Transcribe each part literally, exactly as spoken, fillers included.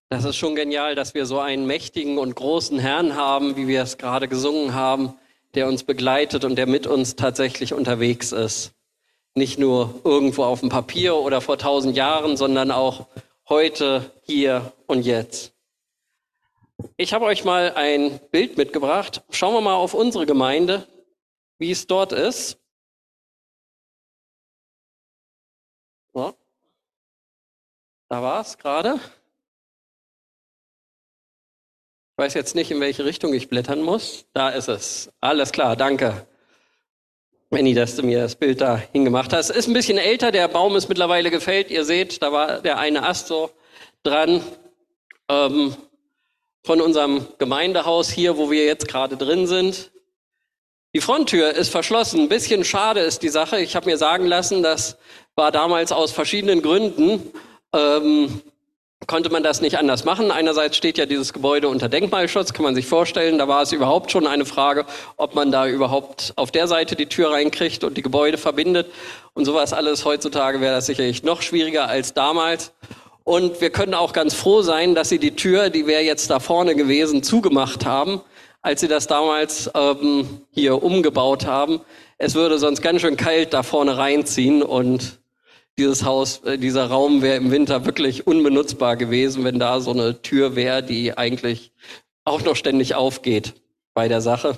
Das ist schon genial, dass wir so einen mächtigen und großen Herrn haben, wie wir es gerade gesungen haben, der uns begleitet und der mit uns tatsächlich unterwegs ist. Nicht nur irgendwo auf dem Papier oder vor tausend Jahren, sondern auch heute, hier und jetzt. Ich habe euch mal ein Bild mitgebracht. Schauen wir mal auf unsere Gemeinde, wie es dort ist. So. Da war es gerade. Ich weiß jetzt nicht, in welche Richtung ich blättern muss. Da ist es. Alles klar, danke. Benni, dass du mir das Bild da hingemacht hast. Ist ein bisschen älter, der Baum ist mittlerweile gefällt. Ihr seht, da war der eine Ast so dran. Ähm, von unserem Gemeindehaus hier, wo wir jetzt gerade drin sind. Die Fronttür ist verschlossen. Ein bisschen schade ist die Sache. Ich habe mir sagen lassen, das war damals aus verschiedenen Gründen, ähm, konnte man das nicht anders machen. Einerseits steht ja dieses Gebäude unter Denkmalschutz, kann man sich vorstellen. Da war es überhaupt schon eine Frage, ob man da überhaupt auf der Seite die Tür reinkriegt und die Gebäude verbindet. Und sowas alles heutzutage wäre das sicherlich noch schwieriger als damals. Und wir können auch ganz froh sein, dass sie die Tür, die wäre jetzt da vorne gewesen, zugemacht haben, als sie das damals ähm, hier umgebaut haben. Es würde sonst ganz schön kalt da vorne reinziehen und dieses Haus, äh, dieser Raum wäre im Winter wirklich unbenutzbar gewesen, wenn da so eine Tür wäre, die eigentlich auch noch ständig aufgeht bei der Sache.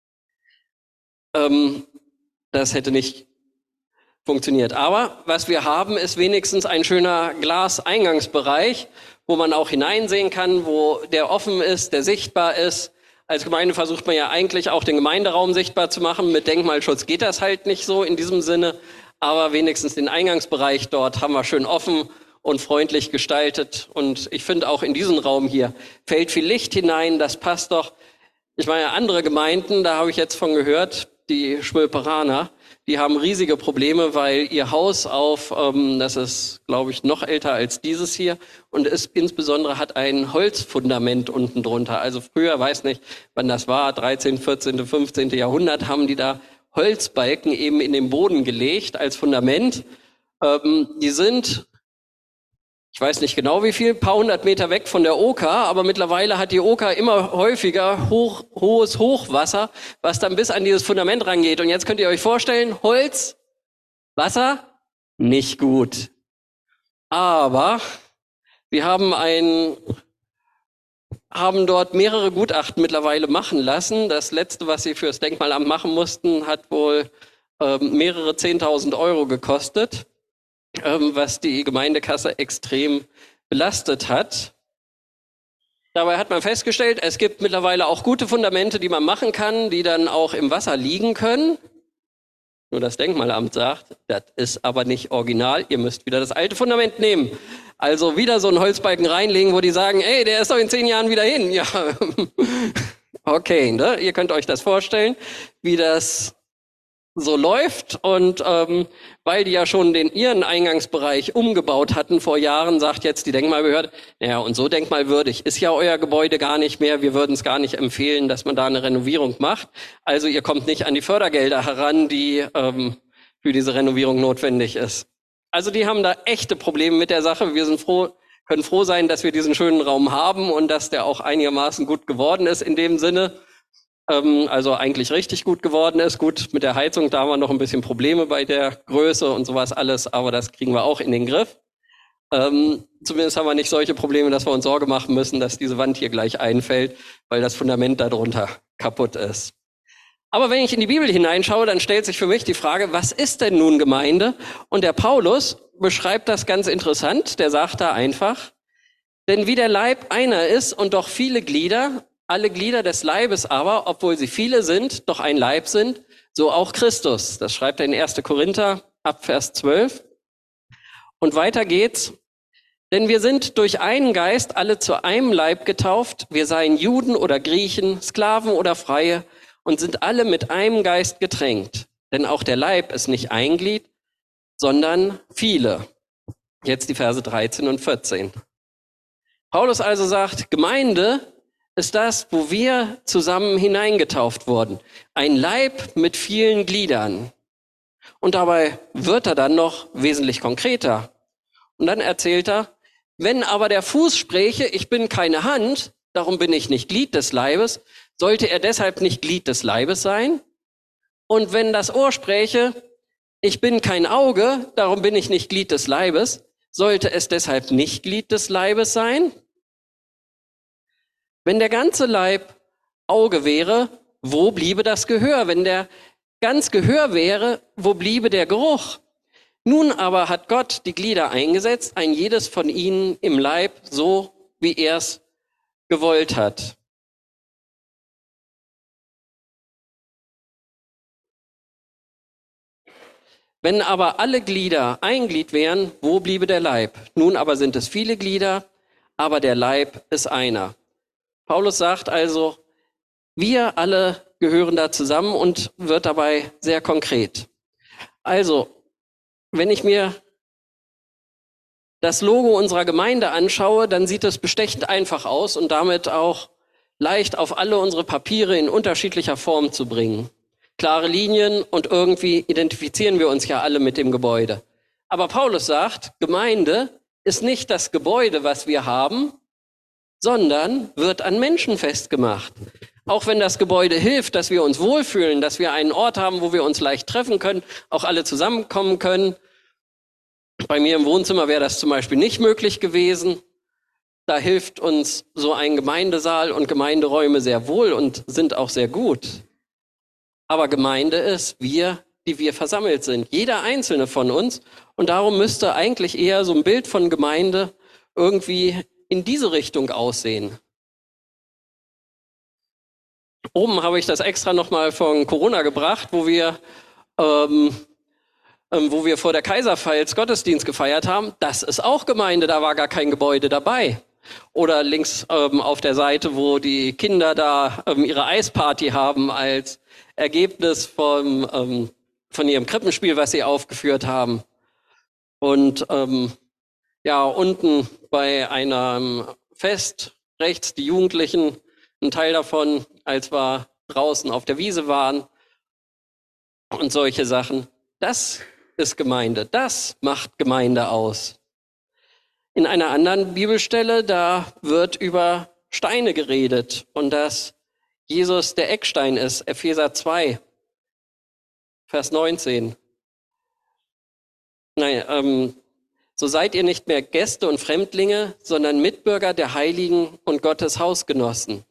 Ähm, das hätte nicht funktioniert. Aber was wir haben, ist wenigstens ein schöner Glaseingangsbereich, wo man auch hineinsehen kann, wo der offen ist, der sichtbar ist. Als Gemeinde versucht man ja eigentlich auch den Gemeinderaum sichtbar zu machen. Mit Denkmalschutz geht das halt nicht so in diesem Sinne. Aber wenigstens den Eingangsbereich dort haben wir schön offen und freundlich gestaltet. Und ich finde auch in diesen Raum hier fällt viel Licht hinein. Das passt doch. Ich meine, andere Gemeinden, da habe ich jetzt von gehört, die Schwölperaner, die haben riesige Probleme, weil ihr Haus auf, ähm, das ist, glaube ich, noch älter als dieses hier und ist insbesondere hat ein Holzfundament unten drunter. Also früher, weiß nicht, wann das war, dreizehnten, vierzehnten, fünfzehnten Jahrhundert, haben die da Holzbalken eben in den Boden gelegt als Fundament. Ähm, die sind, ich weiß nicht genau wie viel, paar hundert Meter weg von der Oker, aber mittlerweile hat die Oker immer häufiger hoch, hohes Hochwasser, was dann bis an dieses Fundament rangeht. Und jetzt könnt ihr euch vorstellen, Holz, Wasser, nicht gut. Aber wir haben ein, haben dort mehrere Gutachten mittlerweile machen lassen. Das letzte, was sie fürs Denkmalamt machen mussten, hat wohl ähm, mehrere zehntausend Euro gekostet, was die Gemeindekasse extrem belastet hat. Dabei hat man festgestellt, es gibt mittlerweile auch gute Fundamente, die man machen kann, die dann auch im Wasser liegen können. Nur das Denkmalamt sagt, das ist aber nicht original, ihr müsst wieder das alte Fundament nehmen. Also wieder so einen Holzbalken reinlegen, wo die sagen, ey, der ist doch in zehn Jahren wieder hin. Ja, okay, ne? Ihr könnt euch das vorstellen, wie das so läuft. Und ähm, weil die ja schon den ihren Eingangsbereich umgebaut hatten vor Jahren, sagt jetzt die Denkmalbehörde, naja, und so denkmalwürdig ist ja euer Gebäude gar nicht mehr. Wir würden es gar nicht empfehlen, dass man da eine Renovierung macht. Also ihr kommt nicht an die Fördergelder heran, die ähm, für diese Renovierung notwendig ist. Also die haben da echte Probleme mit der Sache. Wir sind froh, können froh sein, dass wir diesen schönen Raum haben und dass der auch einigermaßen gut geworden ist in dem Sinne. Also eigentlich richtig gut geworden ist. Gut, mit der Heizung, da haben wir noch ein bisschen Probleme bei der Größe und sowas alles, aber das kriegen wir auch in den Griff. Ähm, zumindest haben wir nicht solche Probleme, dass wir uns Sorge machen müssen, dass diese Wand hier gleich einfällt, weil das Fundament darunter kaputt ist. Aber wenn ich in die Bibel hineinschaue, dann stellt sich für mich die Frage, was ist denn nun Gemeinde? Und der Paulus beschreibt das ganz interessant. Der sagt da einfach, denn wie der Leib einer ist und doch viele Glieder, alle Glieder des Leibes aber, obwohl sie viele sind, doch ein Leib sind, so auch Christus. Das schreibt er in erster Korinther ab Vers zwölf. Und weiter geht's. Denn wir sind durch einen Geist alle zu einem Leib getauft. Wir seien Juden oder Griechen, Sklaven oder Freie und sind alle mit einem Geist getränkt. Denn auch der Leib ist nicht ein Glied, sondern viele. Jetzt die Verse dreizehn und vierzehn. Paulus also sagt, Gemeinde ist das, wo wir zusammen hineingetauft wurden. Ein Leib mit vielen Gliedern. Und dabei wird er dann noch wesentlich konkreter. Und dann erzählt er, Wenn aber der Fuß spräche, ich bin keine Hand, darum bin ich nicht Glied des Leibes, sollte er deshalb nicht Glied des Leibes sein? Und wenn das Ohr spräche, ich bin kein Auge, darum bin ich nicht Glied des Leibes, sollte es deshalb nicht Glied des Leibes sein? Wenn der ganze Leib Auge wäre, wo bliebe das Gehör? Wenn der ganz Gehör wäre, wo bliebe der Geruch? Nun aber hat Gott die Glieder eingesetzt, ein jedes von ihnen im Leib, so wie er es gewollt hat. Wenn aber alle Glieder ein Glied wären, wo bliebe der Leib? Nun aber sind es viele Glieder, aber der Leib ist einer. Paulus sagt also, wir alle gehören da zusammen und wird dabei sehr konkret. Also, wenn ich mir das Logo unserer Gemeinde anschaue, dann sieht es bestechend einfach aus und damit auch leicht auf alle unsere Papiere in unterschiedlicher Form zu bringen. Klare Linien und irgendwie identifizieren wir uns ja alle mit dem Gebäude. Aber Paulus sagt, Gemeinde ist nicht das Gebäude, was wir haben, sondern wird an Menschen festgemacht. Auch wenn das Gebäude hilft, dass wir uns wohlfühlen, dass wir einen Ort haben, wo wir uns leicht treffen können, auch alle zusammenkommen können. Bei mir im Wohnzimmer wäre das zum Beispiel nicht möglich gewesen. Da hilft uns so ein Gemeindesaal und Gemeinderäume sehr wohl und sind auch sehr gut. Aber Gemeinde ist wir, die wir versammelt sind. Jeder einzelne von uns. Und darum müsste eigentlich eher so ein Bild von Gemeinde irgendwie in diese Richtung aussehen. Oben habe ich das extra nochmal von Corona gebracht, wo wir, ähm, ähm, wo wir vor der Kaiserpfalz Gottesdienst gefeiert haben. Das ist auch Gemeinde, da war gar kein Gebäude dabei. Oder links ähm, auf der Seite, wo die Kinder da ähm, ihre Eisparty haben als Ergebnis vom, ähm, von ihrem Krippenspiel, was sie aufgeführt haben. Und ähm, ja, unten bei einem Fest rechts die Jugendlichen, ein Teil davon, als wir draußen auf der Wiese waren und solche Sachen. Das ist Gemeinde, das macht Gemeinde aus. In einer anderen Bibelstelle, da wird über Steine geredet und dass Jesus der Eckstein ist, Epheser zwei, Vers neunzehn. Nein, ähm, so seid ihr nicht mehr Gäste und Fremdlinge, sondern Mitbürger der Heiligen und Gottes Hausgenossen.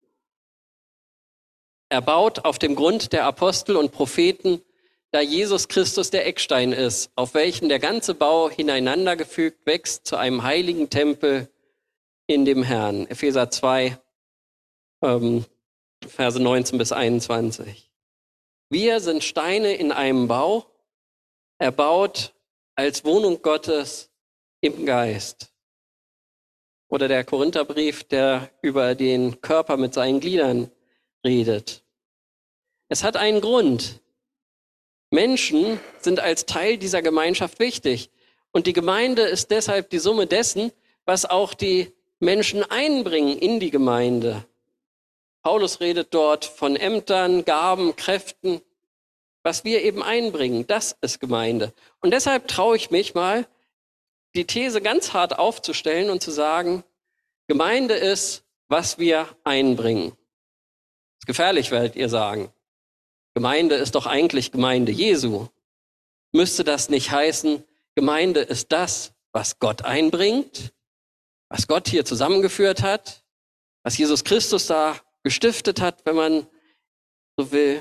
Erbaut auf dem Grund der Apostel und Propheten, da Jesus Christus der Eckstein ist, auf welchen der ganze Bau hineinandergefügt wächst zu einem heiligen Tempel in dem Herrn. Epheser zwei, ähm, Verse neunzehn bis einundzwanzig. Wir sind Steine in einem Bau, erbaut als Wohnung Gottes im Geist. Oder der Korintherbrief, der über den Körper mit seinen Gliedern redet. Es hat einen Grund. Menschen sind als Teil dieser Gemeinschaft wichtig. Und die Gemeinde ist deshalb die Summe dessen, was auch die Menschen einbringen in die Gemeinde. Paulus redet dort von Ämtern, Gaben, Kräften. Was wir eben einbringen, das ist Gemeinde. Und deshalb traue ich mich mal, die These ganz hart aufzustellen und zu sagen, Gemeinde ist, was wir einbringen. Das ist gefährlich, werdet ihr sagen. Gemeinde ist doch eigentlich Gemeinde Jesu. Müsste das nicht heißen, Gemeinde ist das, was Gott einbringt, was Gott hier zusammengeführt hat, was Jesus Christus da gestiftet hat, wenn man so will?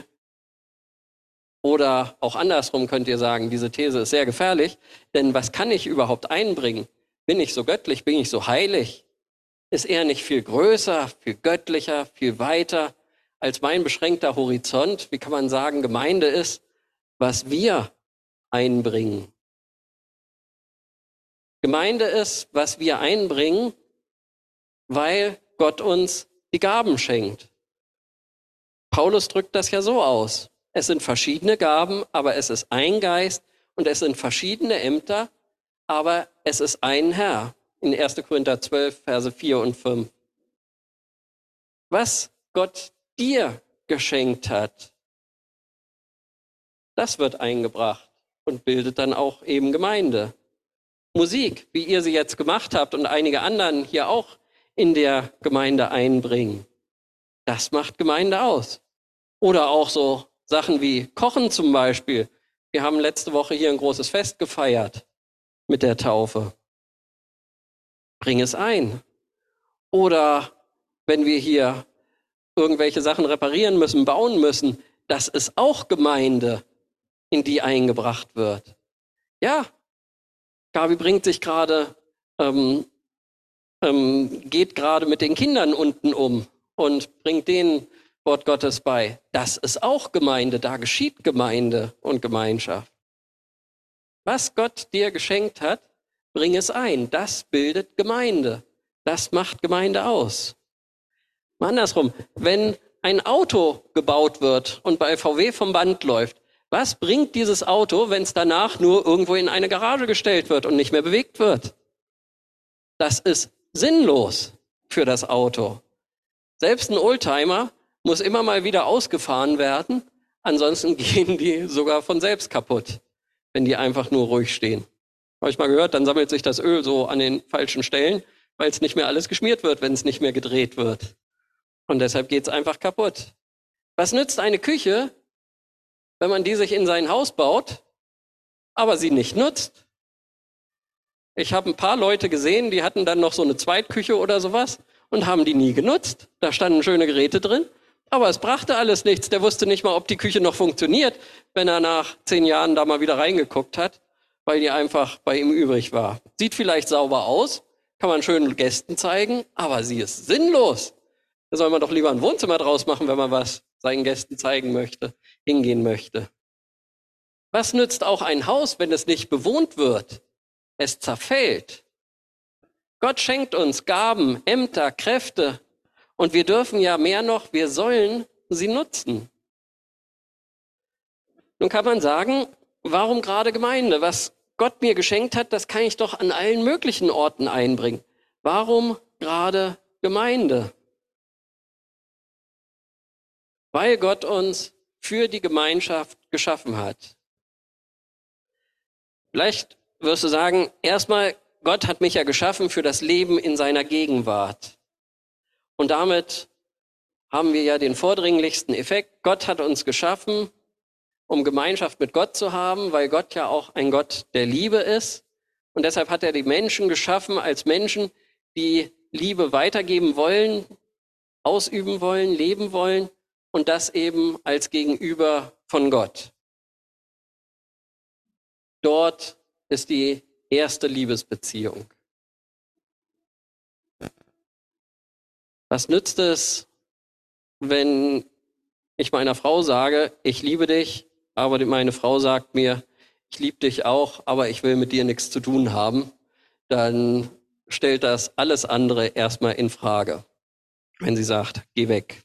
Oder auch andersrum könnt ihr sagen, diese These ist sehr gefährlich, denn was kann ich überhaupt einbringen? Bin ich so göttlich, bin ich so heilig? Ist er nicht viel größer, viel göttlicher, viel weiter als mein beschränkter Horizont? Wie kann man sagen, Gemeinde ist, was wir einbringen? Gemeinde ist, was wir einbringen, weil Gott uns die Gaben schenkt. Paulus drückt das ja so aus. Es sind verschiedene Gaben, aber es ist ein Geist und es sind verschiedene Ämter, aber es ist ein Herr. In erster Korinther zwölf, Verse vier und fünf. Was Gott dir geschenkt hat, das wird eingebracht und bildet dann auch eben Gemeinde. Musik, wie ihr sie jetzt gemacht habt und einige anderen hier auch in der Gemeinde einbringen. Das macht Gemeinde aus. Oder auch so Sachen wie Kochen zum Beispiel. Wir haben letzte Woche hier ein großes Fest gefeiert mit der Taufe. Bring es ein. Oder wenn wir hier irgendwelche Sachen reparieren müssen, bauen müssen, das ist auch Gemeinde, in die eingebracht wird. Ja, Gabi bringt sich gerade, ähm, ähm, geht gerade mit den Kindern unten um und bringt denen Wort Gottes bei. Das ist auch Gemeinde, da geschieht Gemeinde und Gemeinschaft. Was Gott dir geschenkt hat, bring es ein. Das bildet Gemeinde. Das macht Gemeinde aus. Mal andersrum, wenn ein Auto gebaut wird und bei V W vom Band läuft, was bringt dieses Auto, wenn es danach nur irgendwo in eine Garage gestellt wird und nicht mehr bewegt wird? Das ist sinnlos für das Auto. Selbst ein Oldtimer muss immer mal wieder ausgefahren werden, ansonsten gehen die sogar von selbst kaputt, wenn die einfach nur ruhig stehen. Habe ich mal gehört, dann sammelt sich das Öl so an den falschen Stellen, weil es nicht mehr alles geschmiert wird, wenn es nicht mehr gedreht wird. Und deshalb geht es einfach kaputt. Was nützt eine Küche, wenn man die sich in sein Haus baut, aber sie nicht nutzt? Ich habe ein paar Leute gesehen, die hatten dann noch so eine Zweitküche oder sowas und haben die nie genutzt. Da standen schöne Geräte drin, aber es brachte alles nichts. Der wusste nicht mal, ob die Küche noch funktioniert, wenn er nach zehn Jahren da mal wieder reingeguckt hat, weil die einfach bei ihm übrig war. Sieht vielleicht sauber aus, kann man schönen Gästen zeigen, aber sie ist sinnlos. Da soll man doch lieber ein Wohnzimmer draus machen, wenn man was seinen Gästen zeigen möchte, hingehen möchte. Was nützt auch ein Haus, wenn es nicht bewohnt wird? Es zerfällt. Gott schenkt uns Gaben, Ämter, Kräfte und wir dürfen ja mehr noch, wir sollen sie nutzen. Nun kann man sagen, warum gerade Gemeinde? Was Gott mir geschenkt hat, das kann ich doch an allen möglichen Orten einbringen. Warum gerade Gemeinde? Weil Gott uns für die Gemeinschaft geschaffen hat. Vielleicht wirst du sagen, erstmal, Gott hat mich ja geschaffen für das Leben in seiner Gegenwart. Und damit haben wir ja den vordringlichsten Effekt. Gott hat uns geschaffen, um Gemeinschaft mit Gott zu haben, weil Gott ja auch ein Gott der Liebe ist. Und deshalb hat er die Menschen geschaffen als Menschen, die Liebe weitergeben wollen, ausüben wollen, leben wollen und das eben als Gegenüber von Gott. Dort ist die erste Liebesbeziehung. Was nützt es, wenn ich meiner Frau sage, ich liebe dich, aber meine Frau sagt mir, ich liebe dich auch, aber ich will mit dir nichts zu tun haben? Dann stellt das alles andere erstmal in Frage, wenn sie sagt, geh weg.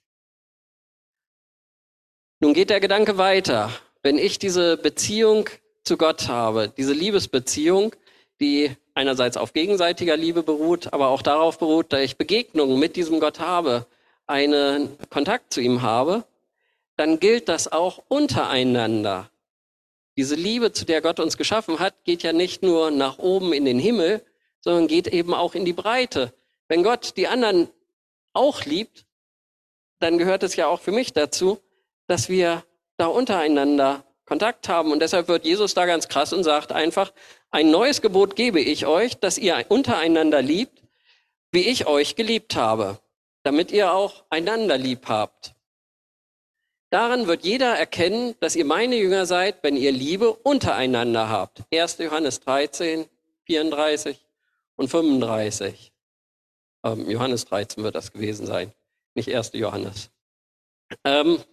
Nun geht der Gedanke weiter. Wenn ich diese Beziehung zu Gott habe, diese Liebesbeziehung, die einerseits auf gegenseitiger Liebe beruht, aber auch darauf beruht, dass ich Begegnungen mit diesem Gott habe, einen Kontakt zu ihm habe, dann gilt das auch untereinander. Diese Liebe, zu der Gott uns geschaffen hat, geht ja nicht nur nach oben in den Himmel, sondern geht eben auch in die Breite. Wenn Gott die anderen auch liebt, dann gehört es ja auch für mich dazu, dass wir da untereinander Kontakt haben. Und deshalb wird Jesus da ganz krass und sagt einfach, ein neues Gebot gebe ich euch, dass ihr untereinander liebt, wie ich euch geliebt habe, damit ihr auch einander lieb habt. Daran wird jeder erkennen, dass ihr meine Jünger seid, wenn ihr Liebe untereinander habt. erster Johannes dreizehn, vierunddreißig und fünfunddreißig. Ähm, Johannes dreizehn wird das gewesen sein, nicht erster Johannes. Ähm,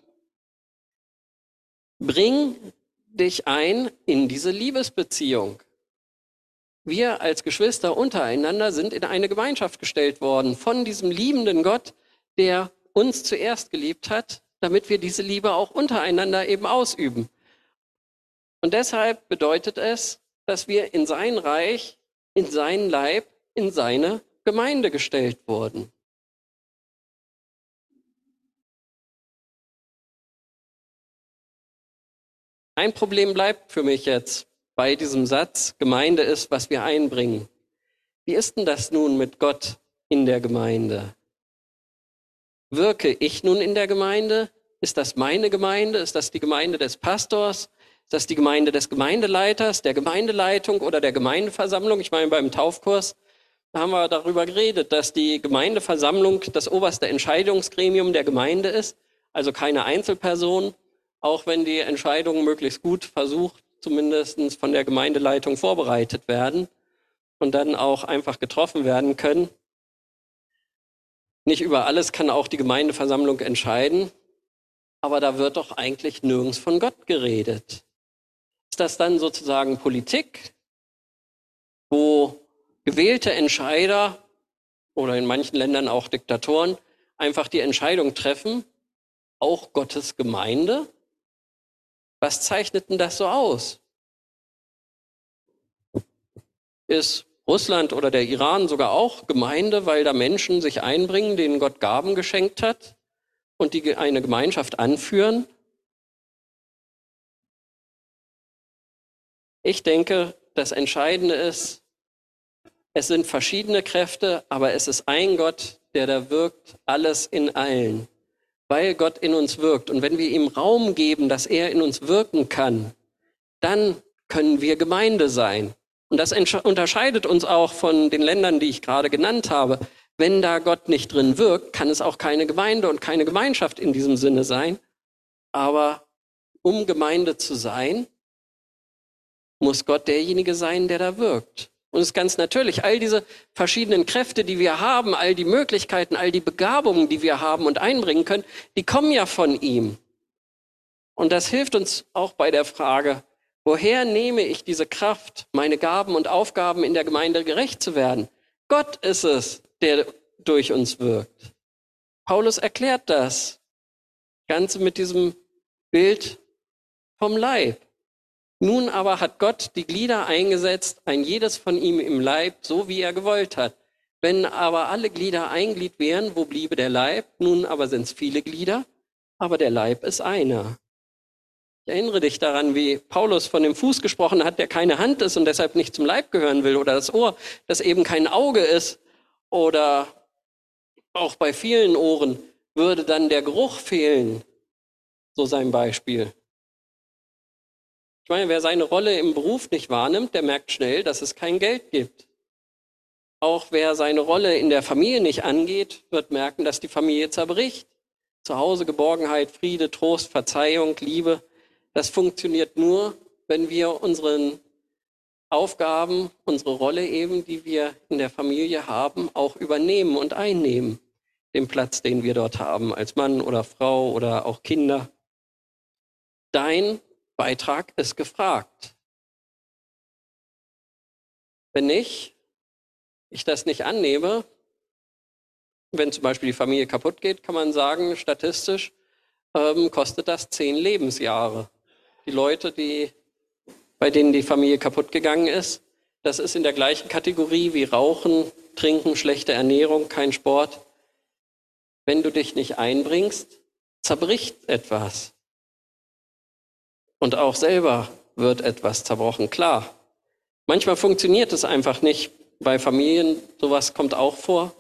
bring dich ein in diese Liebesbeziehung. Wir als Geschwister untereinander sind in eine Gemeinschaft gestellt worden von diesem liebenden Gott, der uns zuerst geliebt hat, damit wir diese Liebe auch untereinander eben ausüben. Und deshalb bedeutet es, dass wir in sein Reich, in seinen Leib, in seine Gemeinde gestellt wurden. Ein Problem bleibt für mich jetzt, bei diesem Satz, Gemeinde ist, was wir einbringen. Wie ist denn das nun mit Gott in der Gemeinde? Wirke ich nun in der Gemeinde? Ist das meine Gemeinde? Ist das die Gemeinde des Pastors? Ist das die Gemeinde des Gemeindeleiters, der Gemeindeleitung oder der Gemeindeversammlung? Ich meine, beim Taufkurs, da haben wir darüber geredet, dass die Gemeindeversammlung das oberste Entscheidungsgremium der Gemeinde ist, also keine Einzelperson, auch wenn die Entscheidungen möglichst gut versucht, zumindest von der Gemeindeleitung vorbereitet werden und dann auch einfach getroffen werden können. Nicht über alles kann auch die Gemeindeversammlung entscheiden, aber da wird doch eigentlich nirgends von Gott geredet. Ist das dann sozusagen Politik, wo gewählte Entscheider oder in manchen Ländern auch Diktatoren einfach die Entscheidung treffen, auch Gottes Gemeinde? Was zeichnet denn das so aus? Ist Russland oder der Iran sogar auch Gemeinde, weil da Menschen sich einbringen, denen Gott Gaben geschenkt hat und die eine Gemeinschaft anführen? Ich denke, das Entscheidende ist, es sind verschiedene Kräfte, aber es ist ein Gott, der da wirkt, alles in allen. Weil Gott in uns wirkt. Und wenn wir ihm Raum geben, dass er in uns wirken kann, dann können wir Gemeinde sein. Und das unterscheidet uns auch von den Ländern, die ich gerade genannt habe. Wenn da Gott nicht drin wirkt, kann es auch keine Gemeinde und keine Gemeinschaft in diesem Sinne sein. Aber um Gemeinde zu sein, muss Gott derjenige sein, der da wirkt. Und es ist ganz natürlich, all diese verschiedenen Kräfte, die wir haben, all die Möglichkeiten, all die Begabungen, die wir haben und einbringen können, die kommen ja von ihm. Und das hilft uns auch bei der Frage, woher nehme ich diese Kraft, meine Gaben und Aufgaben in der Gemeinde gerecht zu werden? Gott ist es, der durch uns wirkt. Paulus erklärt das Ganze mit diesem Bild vom Leib. Nun aber hat Gott die Glieder eingesetzt, ein jedes von ihm im Leib, so wie er gewollt hat. Wenn aber alle Glieder ein Glied wären, wo bliebe der Leib? Nun aber sind es viele Glieder, aber der Leib ist einer. Ich erinnere dich daran, wie Paulus von dem Fuß gesprochen hat, der keine Hand ist und deshalb nicht zum Leib gehören will, oder das Ohr, das eben kein Auge ist, oder auch bei vielen Ohren würde dann der Geruch fehlen, so sein Beispiel. Ich meine, wer seine Rolle im Beruf nicht wahrnimmt, der merkt schnell, dass es kein Geld gibt. Auch wer seine Rolle in der Familie nicht angeht, wird merken, dass die Familie zerbricht. Zu Hause Geborgenheit, Friede, Trost, Verzeihung, Liebe, das funktioniert nur, wenn wir unseren Aufgaben, unsere Rolle eben, die wir in der Familie haben, auch übernehmen und einnehmen. Den Platz, den wir dort haben, als Mann oder Frau oder auch Kinder. Dein Beitrag ist gefragt. Wenn nicht, ich das nicht annehme, wenn zum Beispiel die Familie kaputt geht, kann man sagen, statistisch ähm, kostet das zehn Lebensjahre. Die Leute, die, bei denen die Familie kaputt gegangen ist, das ist in der gleichen Kategorie wie Rauchen, Trinken, schlechte Ernährung, kein Sport. Wenn du dich nicht einbringst, zerbricht etwas. Und auch selber wird etwas zerbrochen, klar. Manchmal funktioniert es einfach nicht. Bei Familien, sowas kommt auch vor.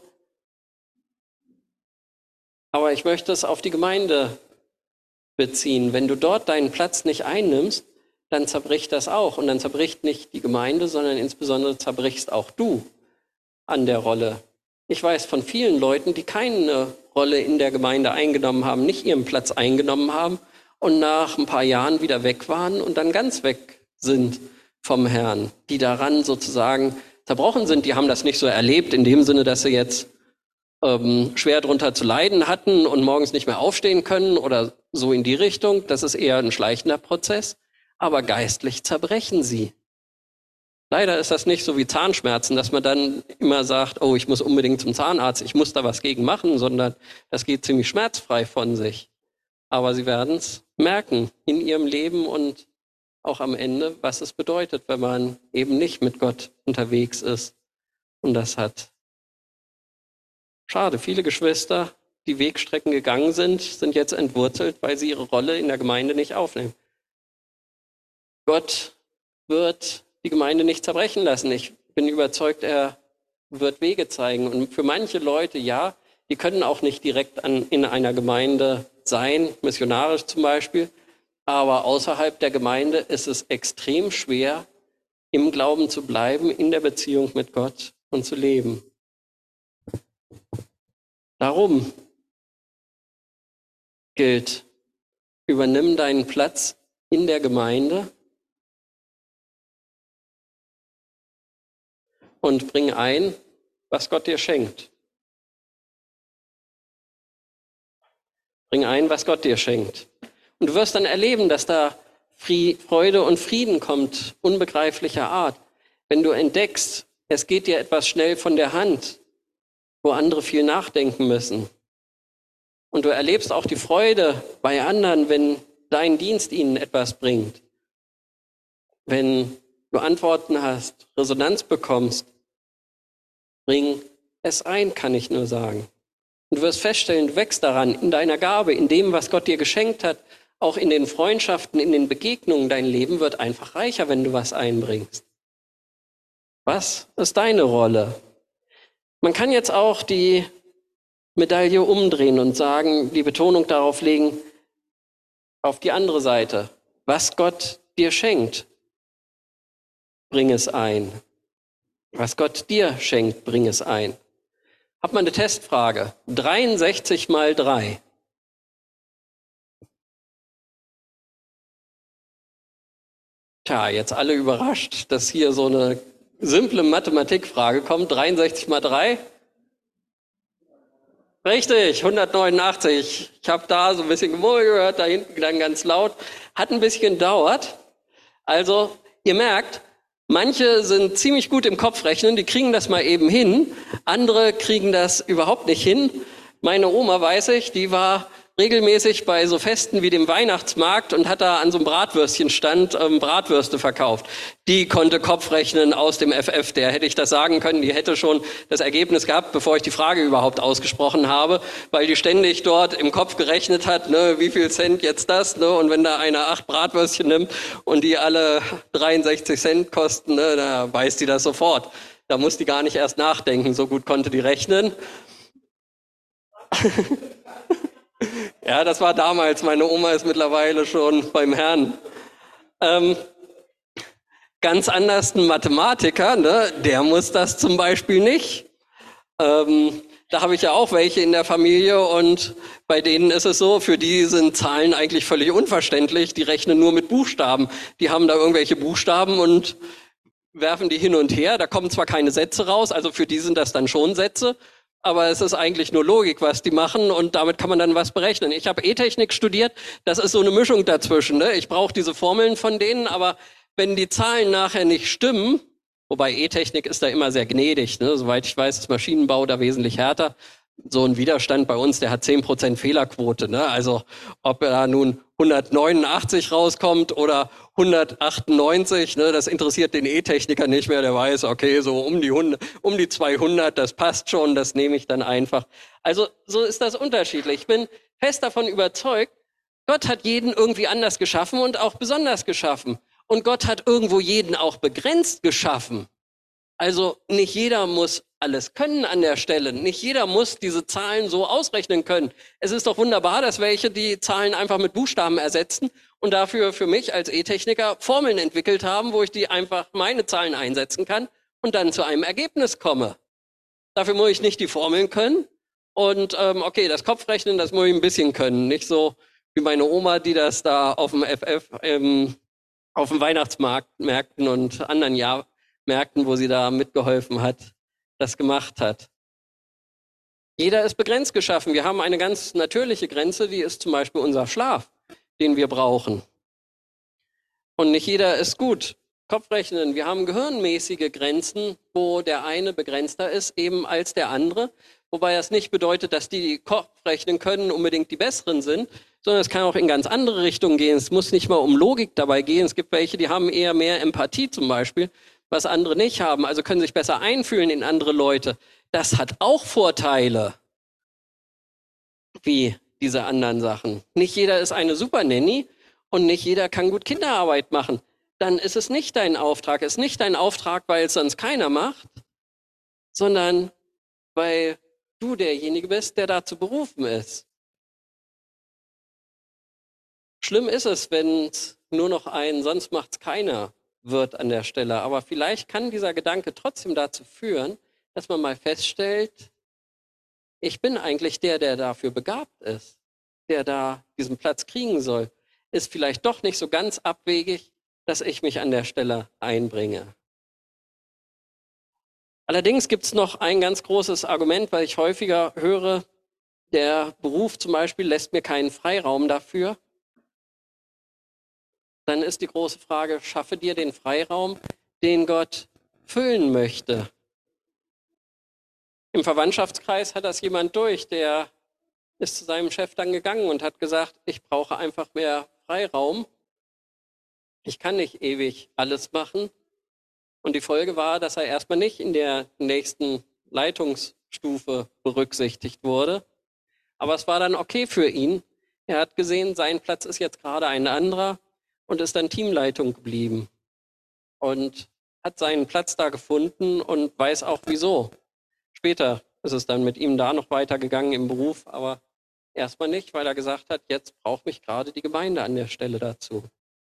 Aber ich möchte es auf die Gemeinde beziehen. Wenn du dort deinen Platz nicht einnimmst, dann zerbricht das auch. Und dann zerbricht nicht die Gemeinde, sondern insbesondere zerbrichst auch du an der Rolle. Ich weiß von vielen Leuten, die keine Rolle in der Gemeinde eingenommen haben, nicht ihren Platz eingenommen haben, und nach ein paar Jahren wieder weg waren und dann ganz weg sind vom Herrn, die daran sozusagen zerbrochen sind. Die haben das nicht so erlebt, in dem Sinne, dass sie jetzt ähm, schwer drunter zu leiden hatten und morgens nicht mehr aufstehen können oder so in die Richtung. Das ist eher ein schleichender Prozess, aber geistlich zerbrechen sie. Leider ist das nicht so wie Zahnschmerzen, dass man dann immer sagt, oh, ich muss unbedingt zum Zahnarzt, ich muss da was gegen machen, sondern das geht ziemlich schmerzfrei von sich. Aber sie werden es merken in ihrem Leben und auch am Ende, was es bedeutet, wenn man eben nicht mit Gott unterwegs ist und das hat. Schade, viele Geschwister, die Wegstrecken gegangen sind, sind jetzt entwurzelt, weil sie ihre Rolle in der Gemeinde nicht aufnehmen. Gott wird die Gemeinde nicht zerbrechen lassen. Ich bin überzeugt, er wird Wege zeigen. Und für manche Leute, ja, die können auch nicht direkt an, in einer Gemeinde sein, missionarisch zum Beispiel. Aber außerhalb der Gemeinde ist es extrem schwer, im Glauben zu bleiben, in der Beziehung mit Gott und zu leben. Darum gilt, übernimm deinen Platz in der Gemeinde und bring ein, was Gott dir schenkt. Bring ein, was Gott dir schenkt. Und du wirst dann erleben, dass da Freude und Frieden kommt, unbegreiflicher Art. Wenn du entdeckst, es geht dir etwas schnell von der Hand, wo andere viel nachdenken müssen. Und du erlebst auch die Freude bei anderen, wenn dein Dienst ihnen etwas bringt. Wenn du Antworten hast, Resonanz bekommst, bring es ein, kann ich nur sagen. Und du wirst feststellen, du wächst daran, in deiner Gabe, in dem, was Gott dir geschenkt hat, auch in den Freundschaften, in den Begegnungen. Dein Leben wird einfach reicher, wenn du was einbringst. Was ist deine Rolle? Man kann jetzt auch die Medaille umdrehen und sagen, die Betonung darauf legen, auf die andere Seite. Was Gott dir schenkt, bring es ein. Was Gott dir schenkt, bring es ein. Hab mal eine Testfrage. dreiundsechzig mal drei. Tja, jetzt alle überrascht, dass hier so eine simple Mathematikfrage kommt. dreiundsechzig mal drei. Richtig, hundertneunundachtzig. Ich habe da so ein bisschen Gemurmel gehört, da hinten dann ganz laut. Hat ein bisschen gedauert. Also, ihr merkt, manche sind ziemlich gut im Kopfrechnen, die kriegen das mal eben hin. Andere kriegen das überhaupt nicht hin. Meine Oma, weiß ich, die war regelmäßig bei so Festen wie dem Weihnachtsmarkt und hat da an so einem Bratwürstchenstand ähm, Bratwürste verkauft. Die konnte Kopfrechnen aus dem F F, der hätte ich das sagen können, die hätte schon das Ergebnis gehabt, bevor ich die Frage überhaupt ausgesprochen habe, weil die ständig dort im Kopf gerechnet hat, ne, wie viel Cent jetzt das, ne, und wenn da einer acht Bratwürstchen nimmt und die alle dreiundsechzig Cent kosten, ne, da weiß die das sofort. Da muss die gar nicht erst nachdenken, so gut konnte die rechnen. Ja, das war damals. Meine Oma ist mittlerweile schon beim Herrn. Ähm, ganz anders ein Mathematiker, ne? Der muss das zum Beispiel nicht. Ähm, da habe ich ja auch welche in der Familie und bei denen ist es so, für die sind Zahlen eigentlich völlig unverständlich. Die rechnen nur mit Buchstaben. Die haben da irgendwelche Buchstaben und werfen die hin und her. Da kommen zwar keine Sätze raus, also für die sind das dann schon Sätze. Aber es ist eigentlich nur Logik, was die machen und damit kann man dann was berechnen. Ich habe E-Technik studiert, das ist so eine Mischung dazwischen. Ne? Ich brauche diese Formeln von denen, aber wenn die Zahlen nachher nicht stimmen, wobei E-Technik ist da immer sehr gnädig, ne? Soweit ich weiß, ist Maschinenbau da wesentlich härter. So ein Widerstand bei uns, der hat zehn Prozent Fehlerquote. Ne? Also ob da nun hundertneunundachtzig rauskommt oder hundertachtundneunzig, ne, das interessiert den E-Techniker nicht mehr. Der weiß, okay, so um die hundert, um die zweihundert, das passt schon, das nehme ich dann einfach. Also so ist das unterschiedlich. Ich bin fest davon überzeugt, Gott hat jeden irgendwie anders geschaffen und auch besonders geschaffen. Und Gott hat irgendwo jeden auch begrenzt geschaffen. Also nicht jeder muss alles können an der Stelle. Nicht jeder muss diese Zahlen so ausrechnen können. Es ist doch wunderbar, dass welche die Zahlen einfach mit Buchstaben ersetzen und dafür für mich als E-Techniker Formeln entwickelt haben, wo ich die einfach meine Zahlen einsetzen kann und dann zu einem Ergebnis komme. Dafür muss ich nicht die Formeln können und ähm, okay, das Kopfrechnen, das muss ich ein bisschen können. Nicht so wie meine Oma, die das da auf dem F F, ähm, auf dem Weihnachtsmarkt, Märkten und anderen Jahr Märkten, wo sie da mitgeholfen hat, das gemacht hat. Jeder ist begrenzt geschaffen. Wir haben eine ganz natürliche Grenze, die ist zum Beispiel unser Schlaf, den wir brauchen. Und nicht jeder ist gut. Kopfrechnen, wir haben gehirnmäßige Grenzen, wo der eine begrenzter ist eben als der andere. Wobei das nicht bedeutet, dass die, die Kopf rechnen können, unbedingt die besseren sind, sondern es kann auch in ganz andere Richtungen gehen. Es muss nicht mal um Logik dabei gehen. Es gibt welche, die haben eher mehr Empathie zum Beispiel, was andere nicht haben, also können sich besser einfühlen in andere Leute. Das hat auch Vorteile, wie diese anderen Sachen. Nicht jeder ist eine Super-Nanny und nicht jeder kann gut Kinderarbeit machen. dann ist es nicht dein Auftrag. Es ist nicht dein Auftrag, weil es sonst keiner macht, sondern weil du derjenige bist, der dazu berufen ist. Schlimm ist es, wenn es nur noch ein sonst macht's keiner wird an der Stelle. Aber vielleicht kann dieser Gedanke trotzdem dazu führen, dass man mal feststellt, ich bin eigentlich der, der dafür begabt ist, der da diesen Platz kriegen soll. Ist vielleicht doch nicht so ganz abwegig, dass ich mich an der Stelle einbringe. Allerdings gibt es noch ein ganz großes Argument, weil ich häufiger höre, der Beruf zum Beispiel lässt mir keinen Freiraum dafür. Dann ist die große Frage, schaffe dir den Freiraum, den Gott füllen möchte. Im Verwandtschaftskreis hat das jemand durch, der ist zu seinem Chef dann gegangen und hat gesagt, ich brauche einfach mehr Freiraum. Ich kann nicht ewig alles machen. Und die Folge war, dass er erstmal nicht in der nächsten Leitungsstufe berücksichtigt wurde. Aber es war dann okay für ihn. Er hat gesehen, sein Platz ist jetzt gerade ein anderer und ist dann Teamleitung geblieben. Und hat seinen Platz da gefunden und weiß auch wieso. Später ist es dann mit ihm da noch weitergegangen im Beruf, aber erstmal nicht, weil er gesagt hat, jetzt braucht mich gerade die Gemeinde an der Stelle dazu.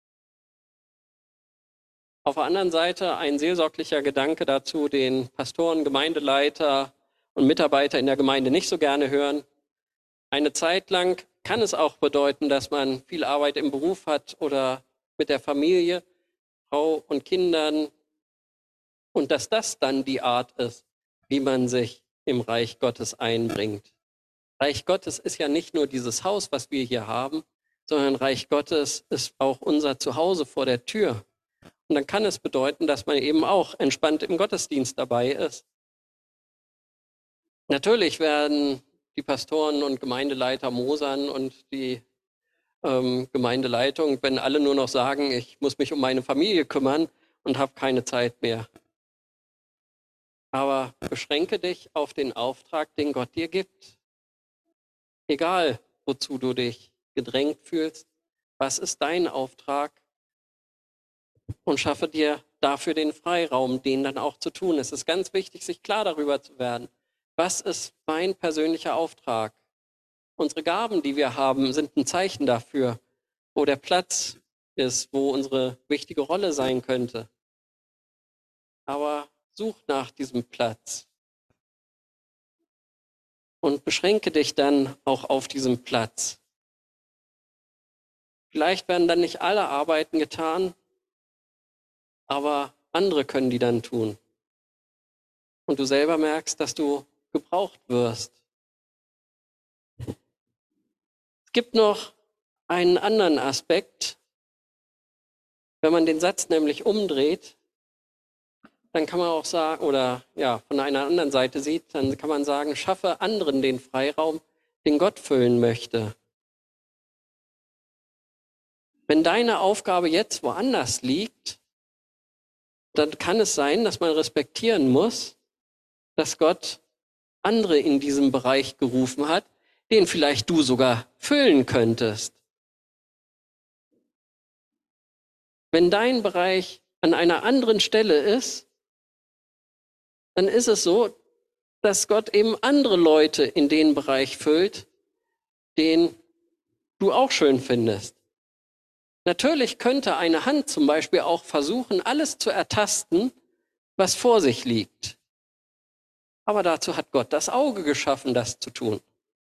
Auf der anderen Seite ein seelsorglicher Gedanke dazu, den Pastoren, Gemeindeleiter und Mitarbeiter in der Gemeinde nicht so gerne hören. Eine Zeit lang kann es auch bedeuten, dass man viel Arbeit im Beruf hat oder mit der Familie, Frau und Kindern und dass das dann die Art ist, wie man sich im Reich Gottes einbringt. Reich Gottes ist ja nicht nur dieses Haus, was wir hier haben, sondern Reich Gottes ist auch unser Zuhause vor der Tür. Und dann kann es bedeuten, dass man eben auch entspannt im Gottesdienst dabei ist. Natürlich werden die Pastoren und Gemeindeleiter mosern und die ähm, Gemeindeleitung, wenn alle nur noch sagen, ich muss mich um meine Familie kümmern und habe keine Zeit mehr. Aber beschränke dich auf den Auftrag, den Gott dir gibt. Egal, wozu du dich gedrängt fühlst, was ist dein Auftrag? Und schaffe dir dafür den Freiraum, den dann auch zu tun. Es ist ganz wichtig, sich klar darüber zu werden. Was ist mein persönlicher Auftrag? Unsere Gaben, die wir haben, sind ein Zeichen dafür, wo der Platz ist, wo unsere wichtige Rolle sein könnte. Aber such nach diesem Platz und beschränke dich dann auch auf diesen Platz. Vielleicht werden dann nicht alle Arbeiten getan, aber andere können die dann tun. Und du selber merkst, dass du gebraucht wirst. Es gibt noch einen anderen Aspekt. Wenn man den Satz nämlich umdreht, dann kann man auch sagen, oder ja, von einer anderen Seite sieht, dann kann man sagen, schaffe anderen den Freiraum, den Gott füllen möchte. Wenn deine Aufgabe jetzt woanders liegt, dann kann es sein, dass man respektieren muss, dass Gott andere in diesem Bereich gerufen hat, den vielleicht du sogar füllen könntest. Wenn dein Bereich an einer anderen Stelle ist, dann ist es so, dass Gott eben andere Leute in den Bereich füllt, den du auch schön findest. Natürlich könnte eine Hand zum Beispiel auch versuchen, alles zu ertasten, was vor sich liegt. Aber dazu hat Gott das Auge geschaffen, das zu tun.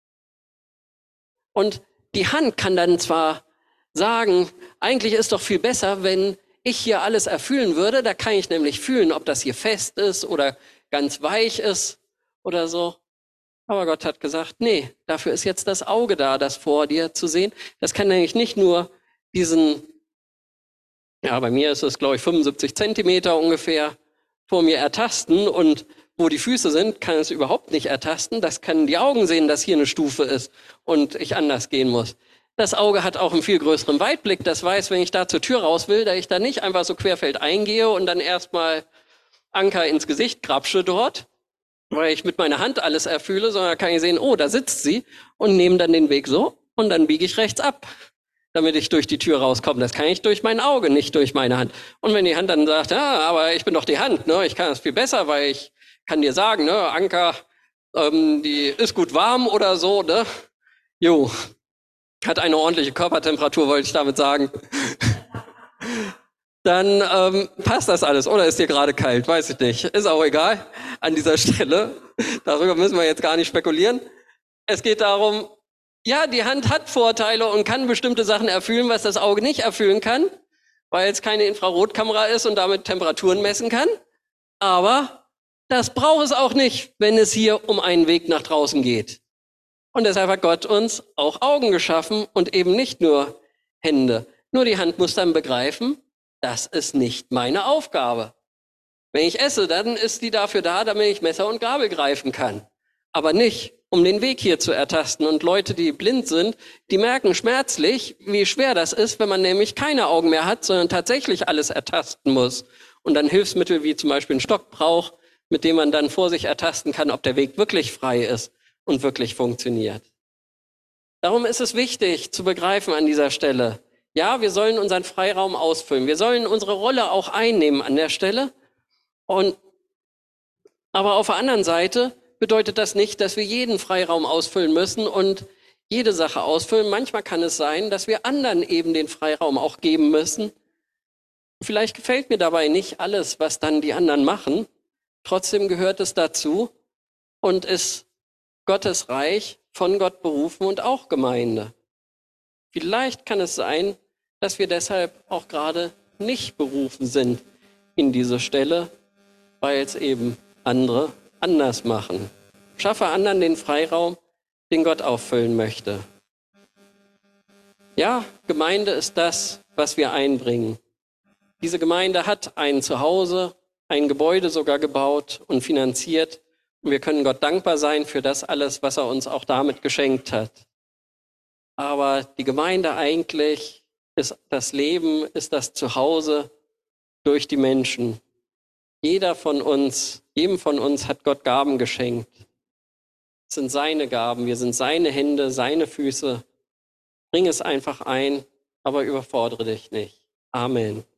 Und die Hand kann dann zwar sagen, eigentlich ist doch viel besser, wenn ich hier alles erfüllen würde. Da kann ich nämlich fühlen, ob das hier fest ist oder ganz weich ist oder so. Aber Gott hat gesagt, nee, dafür ist jetzt das Auge da, das vor dir zu sehen. Das kann nämlich nicht nur diesen, ja, bei mir ist es, glaube ich, fünfundsiebzig Zentimeter ungefähr vor mir ertasten und wo die Füße sind, kann es überhaupt nicht ertasten. Das können die Augen sehen, dass hier eine Stufe ist und ich anders gehen muss. Das Auge hat auch einen viel größeren Weitblick. Das weiß, wenn ich da zur Tür raus will, da ich da nicht einfach so querfeld eingehe und dann erstmal Anker ins Gesicht grapsche dort, weil ich mit meiner Hand alles erfühle, sondern kann ich sehen, oh, da sitzt sie und nehme dann den Weg so und dann biege ich rechts ab. damit ich durch die Tür rauskomme. Das kann ich durch mein Auge, nicht durch meine Hand. Und wenn die Hand dann sagt, ja, aber ich bin doch die Hand, ne? Ich kann das viel besser, weil ich kann dir sagen, ne, Anka, ähm, die ist gut warm oder so, ne? Jo, hat eine ordentliche Körpertemperatur, wollte ich damit sagen. Dann ähm, passt das alles. Oder ist dir gerade kalt? Weiß ich nicht. Ist auch egal an dieser Stelle. Darüber müssen wir jetzt gar nicht spekulieren. Es geht darum, ja, die Hand hat Vorteile und kann bestimmte Sachen erfüllen, was das Auge nicht erfüllen kann, weil es keine Infrarotkamera ist und damit Temperaturen messen kann. Aber das braucht es auch nicht, wenn es hier um einen Weg nach draußen geht. Und deshalb hat Gott uns auch Augen geschaffen und eben nicht nur Hände. Nur die Hand muss dann begreifen, das ist nicht meine Aufgabe. Wenn ich esse, dann ist die dafür da, damit ich Messer und Gabel greifen kann. Aber nicht, um den Weg hier zu ertasten. Und Leute, die blind sind, die merken schmerzlich, wie schwer das ist, wenn man nämlich keine Augen mehr hat, sondern tatsächlich alles ertasten muss. Und dann Hilfsmittel wie zum Beispiel einen Stock braucht, mit dem man dann vor sich ertasten kann, ob der Weg wirklich frei ist und wirklich funktioniert. Darum ist es wichtig zu begreifen an dieser Stelle, ja, wir sollen unseren Freiraum ausfüllen. Wir sollen unsere Rolle auch einnehmen an der Stelle. Und, aber auf der anderen Seite bedeutet das nicht, dass wir jeden Freiraum ausfüllen müssen und jede Sache ausfüllen. Manchmal kann es sein, dass wir anderen eben den Freiraum auch geben müssen. Vielleicht gefällt mir dabei nicht alles, was dann die anderen machen. Trotzdem gehört es dazu und ist Gottes Reich, von Gott berufen und auch Gemeinde. Vielleicht kann es sein, dass wir deshalb auch gerade nicht berufen sind in diese Stelle, weil es eben andere anders machen. Schaffe anderen den Freiraum, den Gott auffüllen möchte. Ja, Gemeinde ist das, was wir einbringen. Diese Gemeinde hat ein Zuhause, ein Gebäude sogar gebaut und finanziert. Und wir können Gott dankbar sein für das alles, was er uns auch damit geschenkt hat. Aber die Gemeinde eigentlich ist das Leben, ist das Zuhause durch die Menschen. Jeder von uns, jedem von uns hat Gott Gaben geschenkt. Es sind seine Gaben, wir sind seine Hände, seine Füße. Bring es einfach ein, aber überfordere dich nicht. Amen.